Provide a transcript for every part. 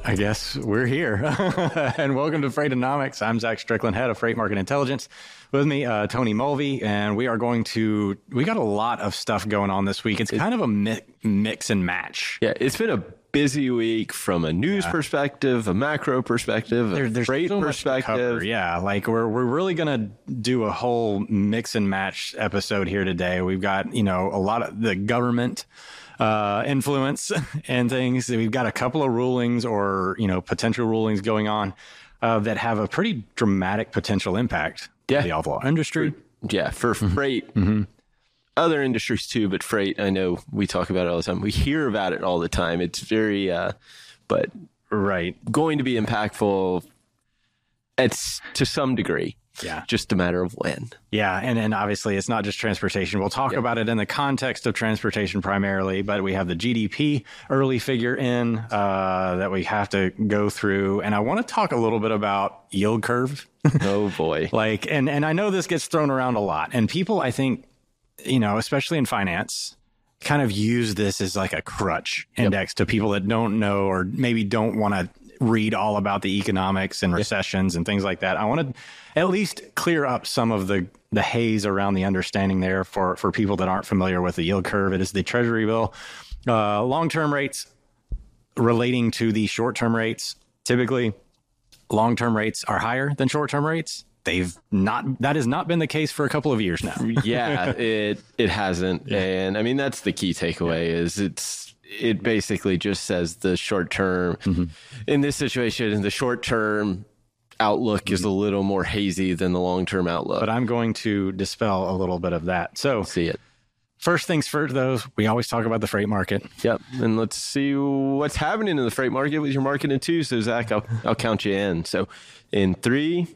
I guess we're here. And welcome to Freightonomics. I'm Zach Strickland, head of Freight Market Intelligence. With me, Tony Mulvey, and we got a lot of stuff going on this week. It's kind of a mix and match. Yeah, it's been a busy week from a news perspective, a macro perspective, there's freight so perspective. Much to cover. Yeah, like we're really going to do a whole mix and match episode here today. We've got, a lot of the government influence and things. We've got a couple of rulings or, potential rulings going on that have a pretty dramatic potential impact to the off-law industry. For freight. Other industries too, but freight, I know we talk about it all the time. We hear about it all the time. It's very, but going to be impactful to some degree. Yeah. Just a matter of when. Yeah. And obviously it's not just transportation. We'll talk about it in the context of transportation primarily, but we have the GDP early figure in that we have to go through. And I want to talk a little bit about yield curve. Oh boy. And I know this gets thrown around a lot, and people, I think, especially in finance, kind of use this as like a crutch index to people that don't know or maybe don't want to read all about the economics and recessions and things like that. I want to at least clear up some of the haze around the understanding there for people that aren't familiar with the yield curve. It is the Treasury bill, long-term rates relating to the short-term rates. Typically, long-term rates are higher than short-term rates. That has not been the case for a couple of years now. Yeah, it hasn't. Yeah. And I mean, that's the key takeaway is it basically just says the short term in this situation, the short term outlook is a little more hazy than the long term outlook. But I'm going to dispel a little bit of that. So see it. First things first, though, we always talk about the freight market. Yep. And let's see what's happening in the freight market with your market in two. So Zach, I'll count you in. So in 3,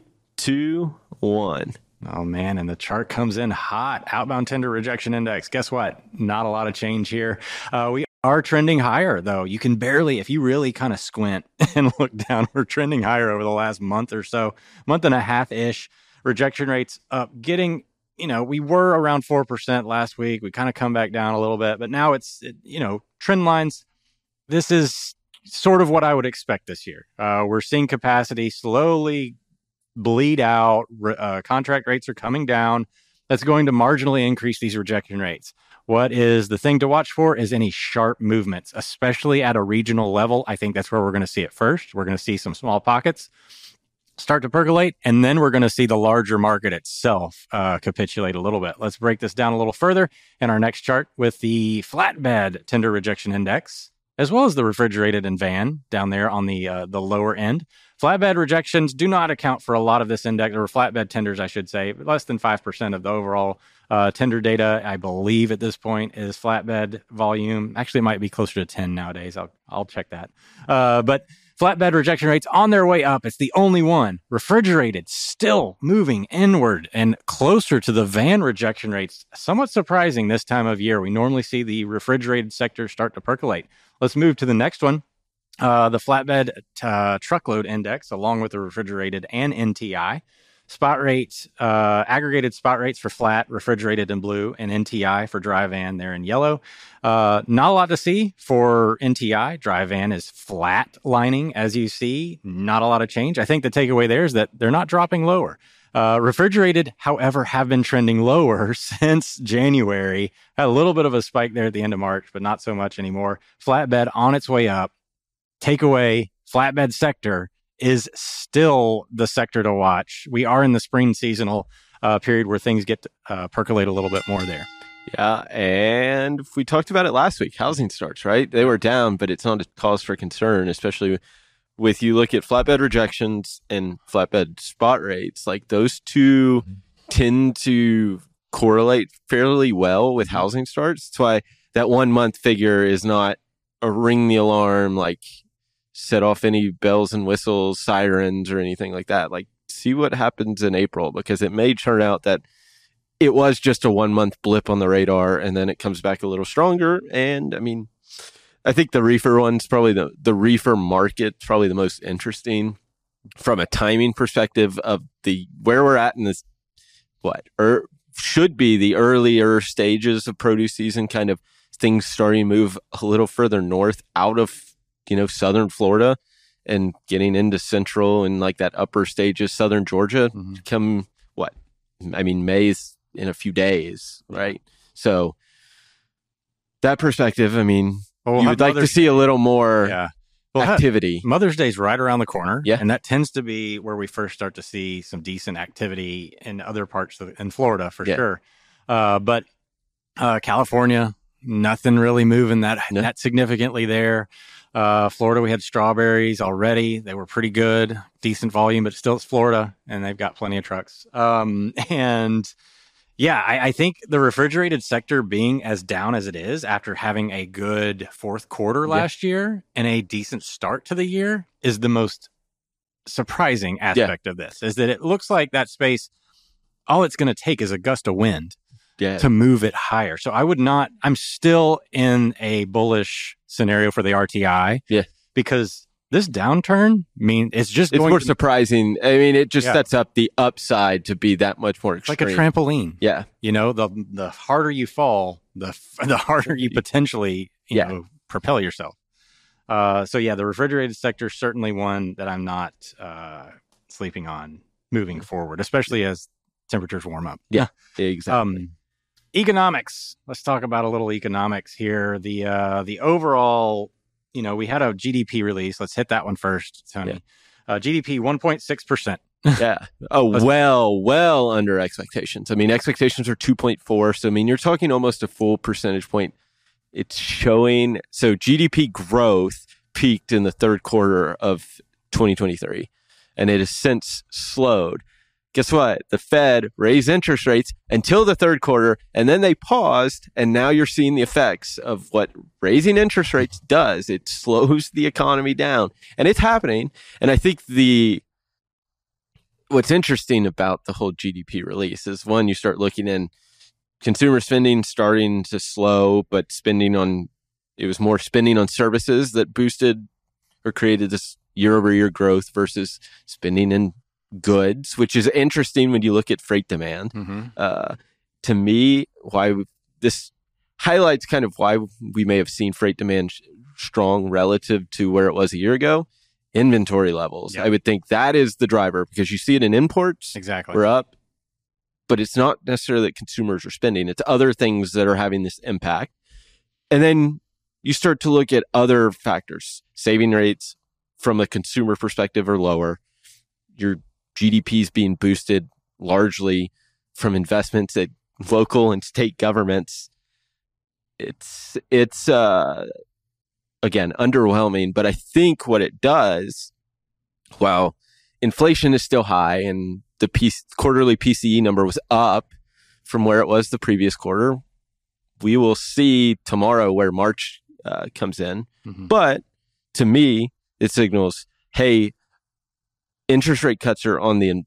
2, 1. Oh, man. And the chart comes in hot. Outbound tender rejection index. Guess what? Not a lot of change here. We are trending higher, though. You can barely, if you really kind of squint and look down, we're trending higher over the last month or so, month and a half-ish. Rejection rates up, getting, we were around 4% last week. We kind of come back down a little bit, but now it's, trend lines. This is sort of what I would expect this year. We're seeing capacity slowly bleed out. Contract rates are coming down. That's going to marginally increase these rejection rates. What is the thing to watch for is any sharp movements, especially at a regional level. I think that's where we're going to see it first. We're going to see some small pockets start to percolate, and then we're going to see the larger market itself capitulate a little bit. Let's break this down a little further in our next chart with the flatbed tender rejection index, as well as the refrigerated and van down there on the lower end. Flatbed rejections do not account for a lot of this index, or flatbed tenders, I should say. Less than 5% of the overall tender data, I believe, at this point is flatbed volume. Actually, it might be closer to 10 nowadays. I'll check that. But flatbed rejection rates on their way up. It's the only one. Refrigerated still moving inward and closer to the van rejection rates. Somewhat surprising this time of year. We normally see the refrigerated sector start to percolate. Let's move to the next one. The flatbed truckload index, along with the refrigerated and NTI. Spot rates, aggregated spot rates for flat, refrigerated in blue, and NTI for dry van there in yellow. Not a lot to see for NTI. Dry van is flat lining, as you see. Not a lot of change. I think the takeaway there is that they're not dropping lower. Refrigerated, however, have been trending lower since January. Had a little bit of a spike there at the end of March, but not so much anymore. Flatbed on its way up. Takeaway, flatbed sector is still the sector to watch. We are in the spring seasonal period where things get to percolate a little bit more there. Yeah, and we talked about it last week, housing starts, right? They were down, but it's not a cause for concern, especially with you look at flatbed rejections and flatbed spot rates. Like those two tend to correlate fairly well with housing starts. That's why that 1 month figure is not a ring the alarm, like set off any bells and whistles, sirens, or anything like that. Like, see what happens in April, because it may turn out that it was just a 1 month blip on the radar and then it comes back a little stronger. And I mean, I think the reefer one's probably the reefer market's probably the most interesting from a timing perspective of where we're at in this, should be the earlier stages of produce season, kind of things starting to move a little further north out of, southern Florida. and getting into central and like that upper stages, southern Georgia, come what? I mean, May's in a few days, right? So that perspective, I mean, you would like to see a little more activity. Mother's Day's right around the corner. Yeah. And that tends to be where we first start to see some decent activity in other parts in Florida for sure. But California, nothing really moving that significantly there. Florida, we had strawberries already. They were pretty good, decent volume, but still it's Florida and they've got plenty of trucks. I think the refrigerated sector being as down as it is after having a good fourth quarter last year and a decent start to the year is the most surprising aspect of this, is that it looks like that space, all it's going to take is a gust of wind to move it higher. So I'm still in a bullish scenario for the RTI because this downturn, it's more surprising. I mean, it just sets up the upside to be that much more extreme. Like a trampoline. Yeah. You know, the harder you fall, the harder you potentially, propel yourself. The refrigerated sector is certainly one that I'm not sleeping on moving forward, especially as temperatures warm up. Yeah, exactly. Economics. Let's talk about a little economics here. The overall, we had a GDP release. Let's hit that one first, Tony. GDP 1.6%. Yeah. Oh, well under expectations. I mean, expectations are 2.4. So, I mean, you're talking almost a full percentage point. It's showing. So GDP growth peaked in the third quarter of 2023, and it has since slowed. Guess what? The Fed raised interest rates until the third quarter, and then they paused, and now you're seeing the effects of what raising interest rates does. It slows the economy down, and it's happening. And I think what's interesting about the whole GDP release is, one, you start looking in consumer spending starting to slow, but it was more spending on services that boosted or created this year-over-year growth versus spending in goods, which is interesting when you look at freight demand. To me, this highlights kind of why we may have seen freight demand strong relative to where it was a year ago. Inventory levels. I would think that is the driver, because you see it in imports. Exactly. We're up, but it's not necessarily that consumers are spending. It's other things that are having this impact. And then you start to look at other factors. Saving rates from a consumer perspective are lower. Your GDP is being boosted largely from investments at local and state governments. It's again, underwhelming, but I think what it does, while inflation is still high and the quarterly PCE number was up from where it was the previous quarter, we will see tomorrow where March comes in. But to me, it signals, hey, interest rate cuts are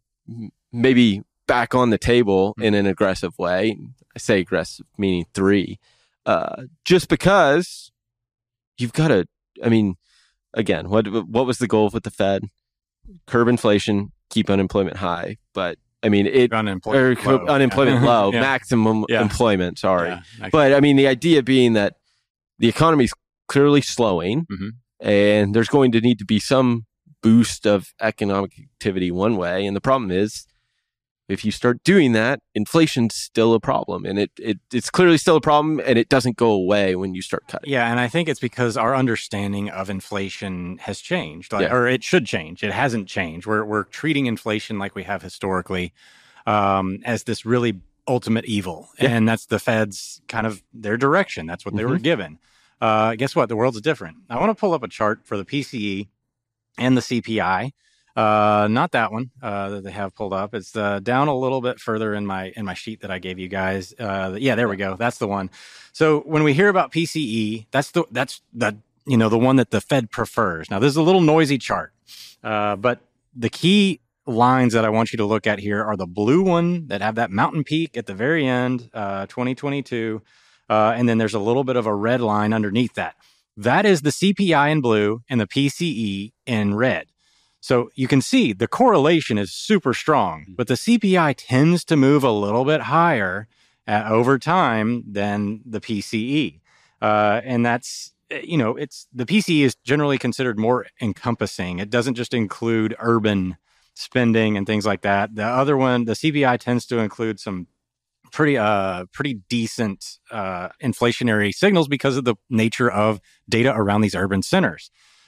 maybe back on the table in an aggressive way. I say aggressive, meaning 3. Just because you've got to, I mean, again, what was the goal with the Fed? Curb inflation, keep unemployment high. But I mean, unemployment low, maximum employment, sorry. But I mean, the idea being that the economy is clearly slowing and there's going to need to be some boost of economic activity one way. And the problem is, if you start doing that, inflation's still a problem. And it's clearly still a problem, and it doesn't go away when you start cutting. Yeah, and I think it's because our understanding of inflation has changed, or it should change. It hasn't changed. We're treating inflation like we have historically as this really ultimate evil. And that's the Fed's kind of their direction. That's what they were given. Guess what? The world's different. I want to pull up a chart for the PCE and the CPI. Not that one that they have pulled up. It's down a little bit further in my sheet that I gave you guys. There we go. That's the one. So when we hear about PCE, that's the the one that the Fed prefers. Now this is a little noisy chart, but the key lines that I want you to look at here are the blue one that have that mountain peak at the very end, 2022, and then there's a little bit of a red line underneath that. That is the CPI in blue and the PCE in red. So you can see the correlation is super strong, but the CPI tends to move a little bit higher over time than the PCE. And that's it's the PCE is generally considered more encompassing. It doesn't just include urban spending and things like that. The other one, the CPI, tends to include some pretty decent inflationary signals because of the nature of data around these urban centers.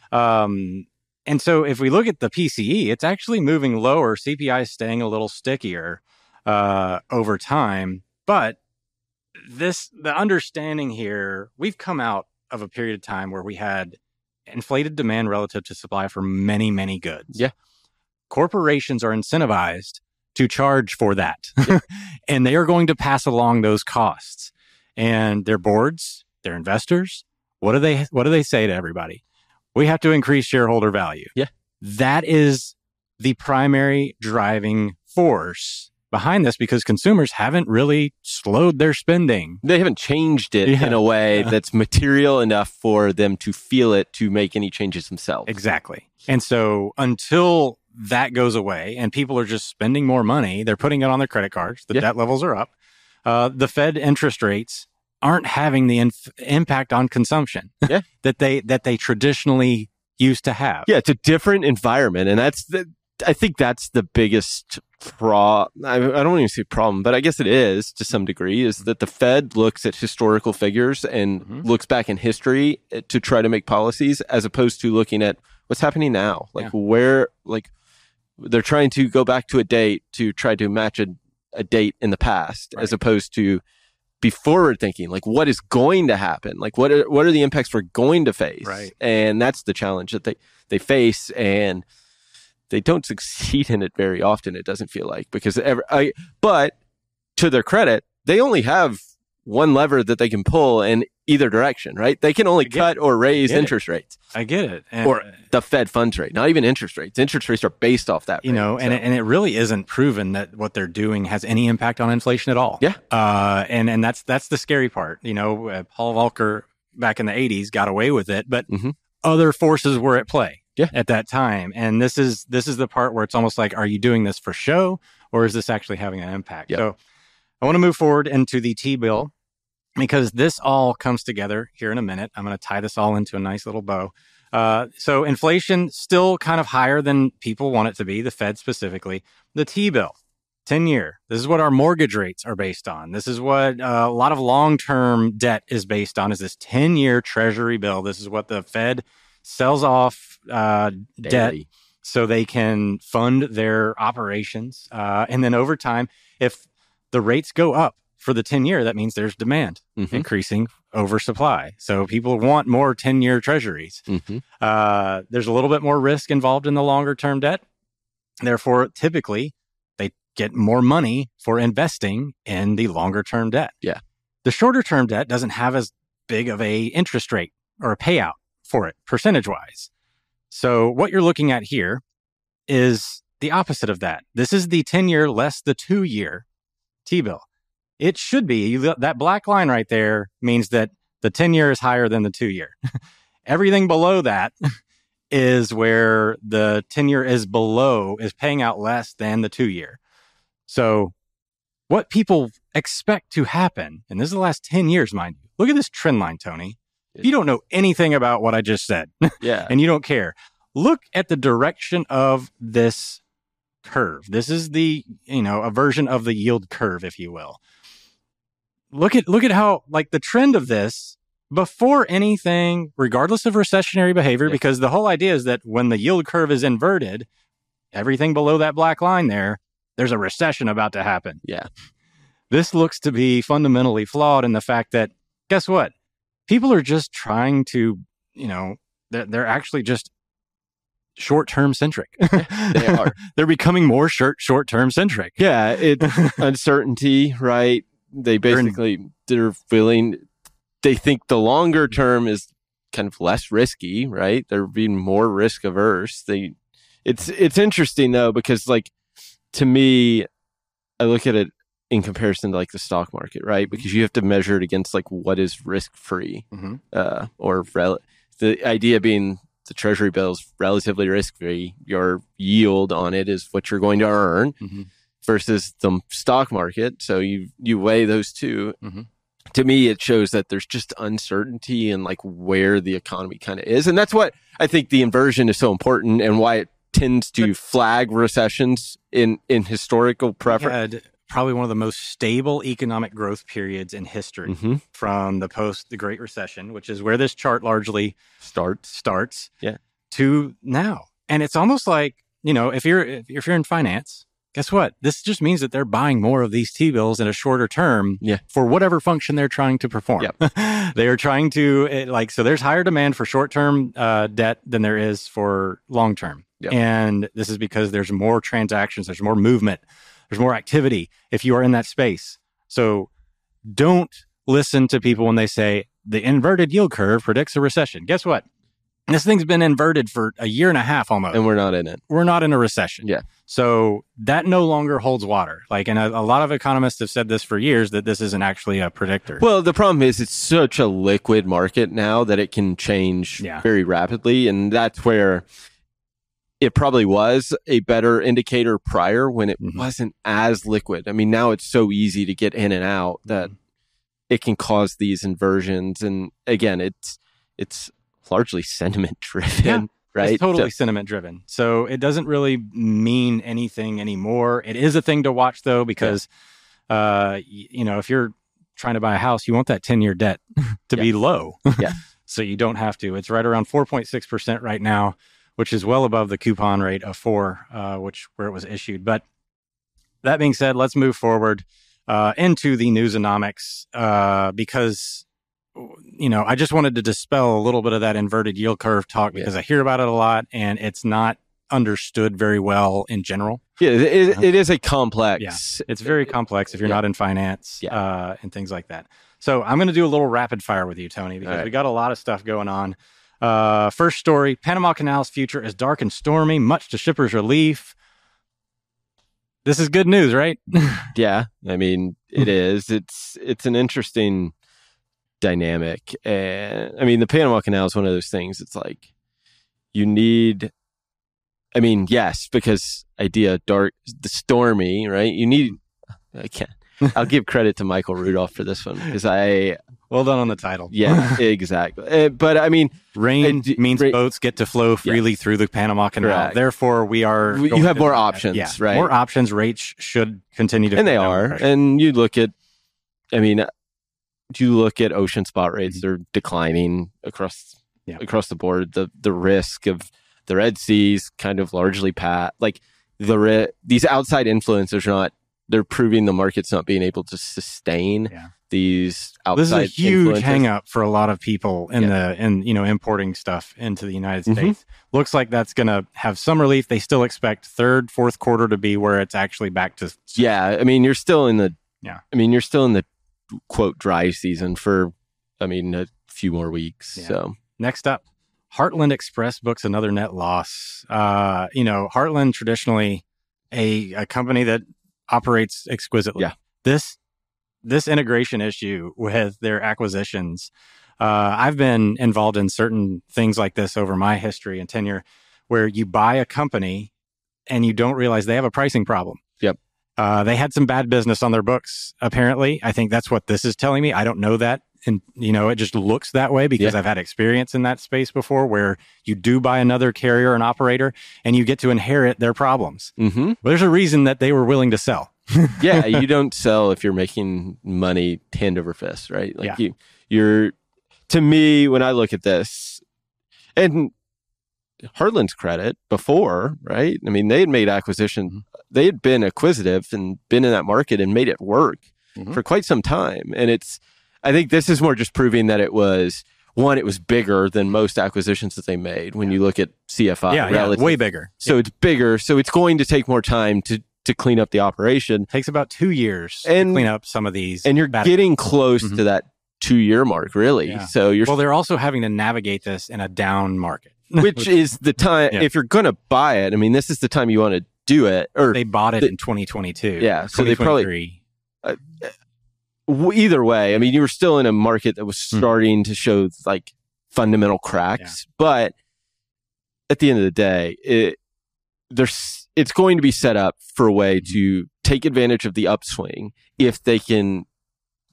And so if we look at the PCE, it's actually moving lower. CPI is staying a little stickier over time. But the understanding here, we've come out of a period of time where we had inflated demand relative to supply for many, many goods. Yeah. Corporations are incentivized to charge for that. And they are going to pass along those costs. And their boards, their investors, what do they say to everybody? We have to increase shareholder value. Yeah. That is the primary driving force behind this, because consumers haven't really slowed their spending. They haven't changed it in a way that's material enough for them to feel it to make any changes themselves. Exactly. And so until that goes away and people are just spending more money, they're putting it on their credit cards, the debt levels are up, the Fed interest rates aren't having the impact on consumption that they traditionally used to have. Yeah, it's a different environment. And I think that's the biggest I don't even say problem, but I guess it is to some degree, is that the Fed looks at historical figures and looks back in history to try to make policies, as opposed to looking at what's happening now. They're trying to go back to a date to try to match a date in the past, as opposed to be forward thinking, like what is going to happen? Like what are the impacts we're going to face? Right. And that's the challenge that they face, and they don't succeed in it very often, it doesn't feel like, because but to their credit, they only have one lever that they can pull in either direction, right? They can only cut or raise interest rates. I get it. Or the Fed funds rate, not even interest rates. Interest rates are based off that rate, and it really isn't proven that what they're doing has any impact on inflation at all. Yeah. And that's the scary part. Paul Volcker back in the 80s got away with it, but other forces were at play at that time. And this is the part where it's almost like, are you doing this for show, or is this actually having an impact? Yep. So I want to move forward into the T-bill, because this all comes together here in a minute. I'm going to tie this all into a nice little bow. So inflation still kind of higher than people want it to be, the Fed specifically. The T-bill, 10-year. This is what our mortgage rates are based on. This is what a lot of long-term debt is based on, is this 10-year Treasury bill. This is what the Fed sells off debt so they can fund their operations. And then over time, if the rates go up for the 10-year, that means there's demand increasing over supply. So people want more 10-year treasuries. There's a little bit more risk involved in the longer term debt. Therefore, typically, they get more money for investing in the longer term debt. Yeah. The shorter term debt doesn't have as big of a interest rate or a payout for it, percentage wise. So what you're looking at here is the opposite of that. This is the 10-year less the 2-year T-bill. It should be, that black line right there means that the 10-year is higher than the 2-year. Everything below that is where the 10-year is paying out less than the 2-year. So what people expect to happen, and this is the last 10 years, mind you, look at this trend line, Tony. If you don't know anything about what I just said, and you don't care, look at the direction of this curve. This is a version of the yield curve, if you will. Look at how, like, the trend of this before anything, regardless of recessionary behavior, because the whole idea is that when the yield curve is inverted, everything below that black line there's a recession about to happen. Yeah. This looks to be fundamentally flawed in the fact that, guess what? People are just trying to, they're actually just short-term centric. They are. They're becoming more short-term centric. Yeah. It's uncertainty, right? They basically, they think the longer term is kind of less risky, right? They're being more risk averse. It's interesting though, because like, to me, I look at it in comparison to like the stock market, right? Because you have to measure it against like what is risk free, the idea being the Treasury bill is relatively risk free. Your yield on it is what you're going to earn versus the stock market. So you weigh those two to me, it shows that there's just uncertainty in like where the economy kind of is. And that's what I think the inversion is so important and why it tends to flag recessions in historical preference. Had probably one of the most stable economic growth periods in history from the Great Recession, which is where this chart largely starts to now. And it's almost like, if you're in finance, guess what? This just means that they're buying more of these T-bills in a shorter term for whatever function they're trying to perform. They are trying to, so there's higher demand for short-term debt than there is for long-term. And this is because there's more transactions, there's more movement, there's more activity if you are in that space. So don't listen to people when they say the inverted yield curve predicts a recession. Guess what? This thing's been inverted for a year and a half almost. And we're not in it. We're not in a recession. Yeah. So that no longer holds water. And a lot of economists have said this for years, that this isn't actually a predictor. Well, the problem is it's such a liquid market now that it can change very rapidly. And that's where it probably was a better indicator prior when it wasn't as liquid. I mean, now it's so easy to get in and out that it can cause these inversions. And again, it's largely sentiment driven, right? It's totally sentiment driven. So it doesn't really mean anything anymore. It is a thing to watch though, because, if you're trying to buy a house, you want that 10-year debt to be low. So you don't have to. It's right around 4.6% right now, which is well above the coupon rate of 4%, where it was issued. But that being said, let's move forward into the newsonomics because I just wanted to dispel a little bit of that inverted yield curve talk because I hear about it a lot and it's not understood very well in general. Yeah, it is a complex. Yeah, it's very complex if you're not in finance and things like that. So I'm going to do a little rapid fire with you, Tony, because we got a lot of stuff going on. First story, Panama Canal's future is dark and stormy, much to shippers' relief. This is good news, right? Yeah, I mean, it is. It's an interesting dynamic. And I mean, the Panama Canal is one of those things. It's like you need, I mean, yes, because idea dark, the stormy, right? You need, I'll give credit to Michael Rudolph for this one because well done on the title. Yeah, exactly. But I mean, rain means boats get to flow freely through the Panama Canal. Correct. Therefore, you have more options, right? More options. Rates should continue to, and they are. And you look at, you look at ocean spot rates; they're declining across the board. The risk of the Red Sea's kind of largely these outside influencers they're proving the market's not being able to sustain these outside. This is a huge hang up for a lot of people in importing stuff into the United States. Looks like that's going to have some relief. They still expect third, fourth quarter to be where it's actually back to. Yeah, I mean, you're still in the quote dry season for a few more weeks. So next up, Heartland Express books another net loss. Heartland traditionally a company that operates exquisitely. This integration issue with their acquisitions, I've been involved in certain things like this over my history and tenure, where you buy a company and you don't realize they have a pricing problem. They had some bad business on their books, apparently. I think that's what this is telling me. I don't know that. And, it just looks that way because I've had experience in that space before where you do buy another carrier and operator and you get to inherit their problems. But there's a reason that they were willing to sell. You don't sell if you're making money hand over fist, right? You're, to me, when I look at this, and Heartland's credit before, right? I mean, they had made acquisitions. They had been acquisitive and been in that market and made it work for quite some time. And I think this is more just proving that it was bigger than most acquisitions that they made when you look at CFI. Way bigger. So it's bigger. So it's going to take more time to clean up the operation. It takes about 2 years to clean up some of these. And you're getting close to that 2-year mark, really. Yeah. So they're also having to navigate this in a down market. Which is the time, if you're going to buy it, this is the time you want to do it. Or they bought it in 2022. Yeah. So they probably... either way, you were still in a market that was starting to show fundamental cracks, but at the end of the day, it's going to be set up for a way to take advantage of the upswing if they can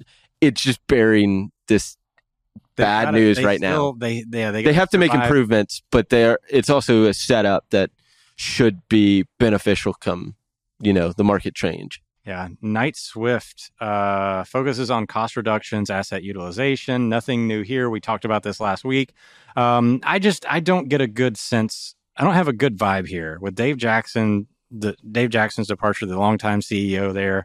it's just bearing this bad news right now. They have to make improvements, but it's also a setup that should be beneficial come, the market change. Yeah. Knight-Swift focuses on cost reductions, asset utilization. Nothing new here. We talked about this last week. I don't get a good sense. I don't have a good vibe here with Dave Jackson's departure, the longtime CEO there.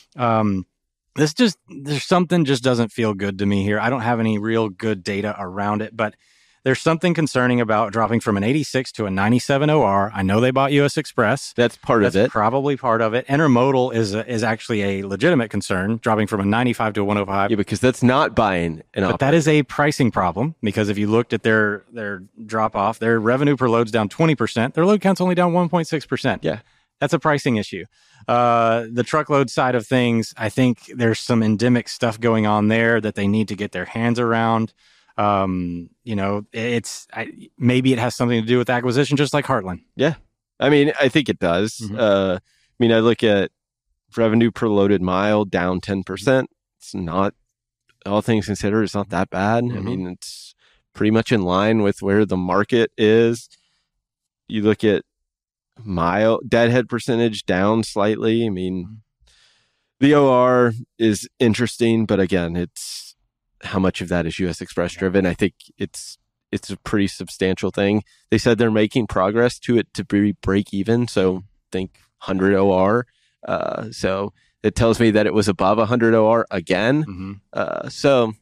There's something just doesn't feel good to me here. I don't have any real good data around it, but there's something concerning about dropping from an 86 to a 97 OR. I know they bought US Express. That's part of it. That's probably part of it. Intermodal is actually a legitimate concern, dropping from a 95 to a 105. Yeah, because that's not buying an But that is a pricing problem, because if you looked at their drop off, their revenue per load's down 20%. Their load count's only down 1.6%. Yeah. That's a pricing issue. The truckload side of things, I think there's some endemic stuff going on there that they need to get their hands around. Maybe it has something to do with acquisition, just like Heartland. Yeah. I mean, I think it does. Mm-hmm. I look at revenue per loaded mile down 10%. It's not, all things considered, it's not that bad. Mm-hmm. I mean, it's pretty much in line with where the market is. You look at deadhead percentage down slightly. I mean, the OR is interesting, but again, it's how much of that is US Express driven. I think it's a pretty substantial thing. They said they're making progress to it to be break even. So think 100 OR. So it tells me that it was above 100 OR again. Mm-hmm. So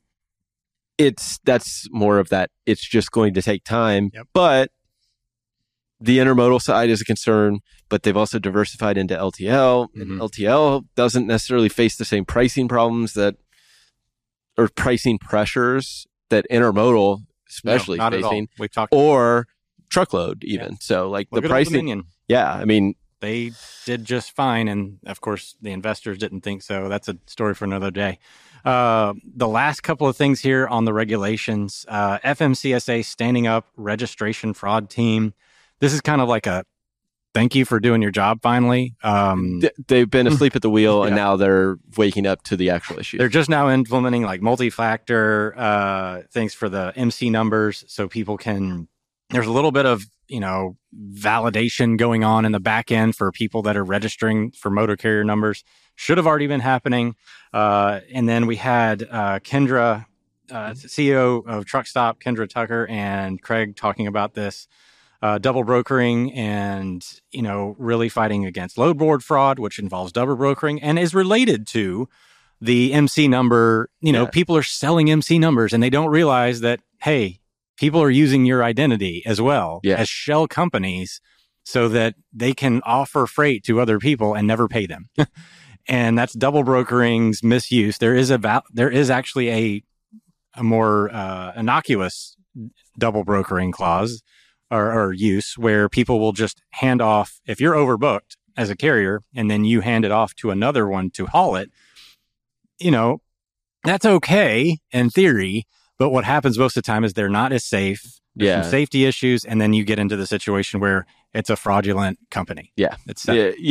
that's more of that. It's just going to take time, but the intermodal side is a concern, but they've also diversified into LTL. Mm-hmm. And LTL doesn't necessarily face the same pricing problems or pricing pressures that intermodal especially facing, or truckload even. Yeah. So like the pricing, I mean, they did just fine. And of course the investors didn't think so. That's a story for another day. The last couple of things here on the regulations, FMCSA standing up registration fraud team. This is kind of like a thank you for doing your job finally. They've been asleep at the wheel and now they're waking up to the actual issue. They're just now implementing like multi-factor things for the MC numbers, so people can, there's a little bit of, validation going on in the back end for people that are registering for motor carrier numbers. Should have already been happening. And then we had Kendra, CEO of Truckstop, Kendra Tucker, and Craig talking about this. Double brokering and, really fighting against load board fraud, which involves double brokering and is related to the MC number. People are selling MC numbers and they don't realize that, hey, people are using your identity as well as shell companies so that they can offer freight to other people and never pay them. And that's double brokering's misuse. There is actually a more innocuous double brokering clause or use where people will just hand off, if you're overbooked as a carrier and then you hand it off to another one to haul it, that's okay in theory, but what happens most of the time is they're not as safe. There's some safety issues, and then you get into the situation where it's a fraudulent company. Yeah. It's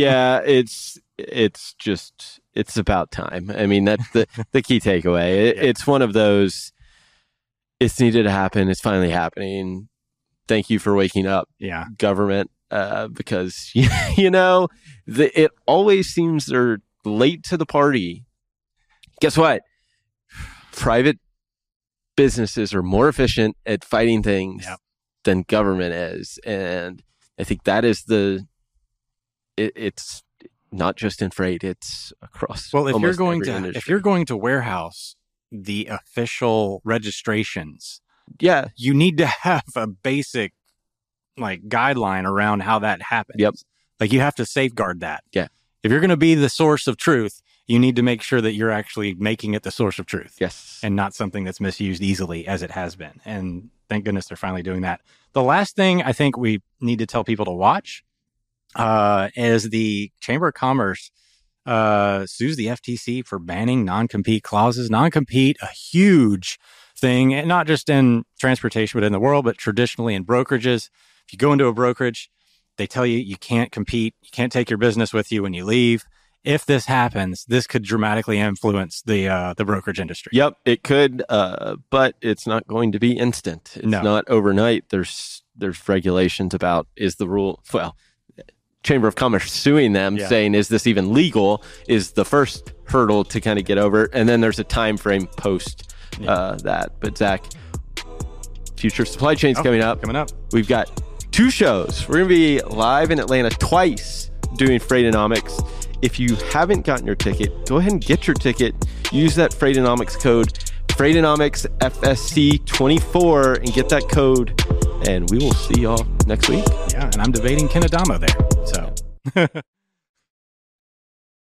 about time. I mean, that's the key takeaway. It's one of those, it's needed to happen. It's finally happening. Thank you for waking up, government, because, it always seems they're late to the party. Guess what? Private businesses are more efficient at fighting things than government is. And I think that is it's not just in freight, it's across. Well, if you're going to warehouse the official registrations, you need to have a basic guideline around how that happens. Yep. Like you have to safeguard that. Yeah. If you're going to be the source of truth, you need to make sure that you're actually making it the source of truth. Yes. And not something that's misused easily as it has been. And thank goodness they're finally doing that. The last thing I think we need to tell people to watch is the Chamber of Commerce sues the FTC for banning non-compete clauses. Non-compete, a huge thing, and not just in transportation, but in the world, but traditionally in brokerages. If you go into a brokerage, they tell you you can't compete, you can't take your business with you when you leave. if this happens, this could dramatically influence the brokerage industry. Yep, it could, but it's not going to be instant. It's not overnight. There's regulations about is the rule. Well, Chamber of Commerce suing them, saying is this even legal? Is the first hurdle to kind of get over, and then there's a time frame post that. But Zach, Future Supply Chain's coming up. We've got 2 shows. We're going to be live in Atlanta twice doing Freightonomics. If you haven't gotten your ticket, go ahead and get your ticket. Use that Freightonomics code, Freightonomics FSC24, and get that code. And we will see y'all next week. Yeah, and I'm debating Ken Adamo there. So